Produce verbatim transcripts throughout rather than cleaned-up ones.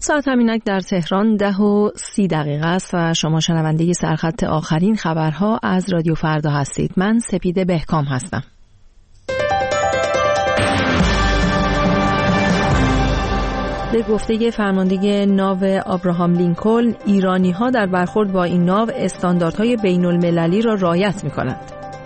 ساعت همینک در تهران ده و سی دقیقه است و شما شنونده سرخط آخرین خبرها از رادیو فردا هستید. من سپیده بهکام هستم. به گفته فرمانده ناو آبراهام لینکلن، ایرانی‌ها در برخورد با این ناو استانداردهای بین‌المللی را رعایت می‌کنند.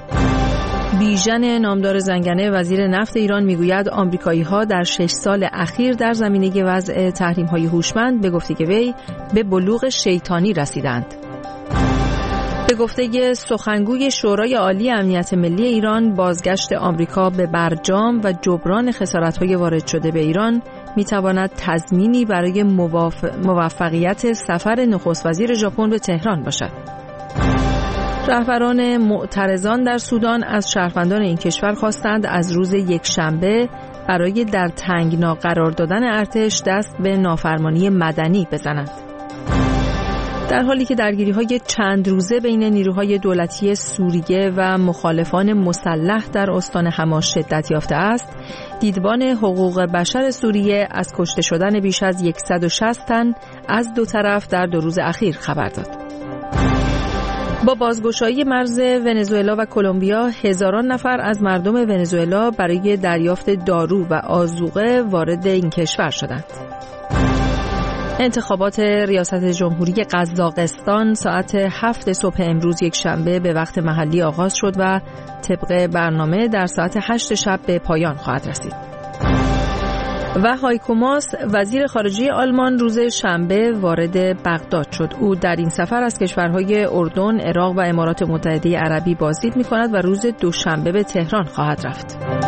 بیژن نامدار زنگنه وزیر نفت ایران میگوید آمریکایی‌ها در شش سال اخیر در زمینه وضع تحریم‌های هوشمند به گفته وی به بلوغ شیطانی رسیدند. به گفته سخنگوی شورای عالی امنیت ملی ایران، بازگشت آمریکا به برجام و جبران خسارت‌های وارد شده به ایران می‌تواند تضمینی برای موف... موفقیت سفر نخست وزیر ژاپن به تهران باشد. رهبران معترضان در سودان از شهروندان این کشور خواستند از روز یکشنبه برای در تنگنا قرار دادن ارتش دست به نافرمانی مدنی بزنند. در حالی که درگیری‌های چند روزه بین نیروهای دولتی سوریه و مخالفان مسلح در استان حما شدت یافته است، دیدبان حقوق بشر سوریه از کشته شدن بیش از صد و شصت تن از دو طرف در دو روز اخیر خبر داد. با بازگشایی مرز ونزوئلا و کلمبیا، هزاران نفر از مردم ونزوئلا برای دریافت دارو و آذوقه وارد این کشور شدند. انتخابات ریاست جمهوری قزاقستان ساعت هفت صبح امروز یک شنبه به وقت محلی آغاز شد و طبق برنامه در ساعت هشت شب به پایان خواهد رسید. و هایکو ماس وزیر خارجه آلمان روز شنبه وارد بغداد شد. او در این سفر از کشورهای اردن، عراق و امارات متحده عربی بازدید می‌کند و روز دوشنبه به تهران خواهد رفت.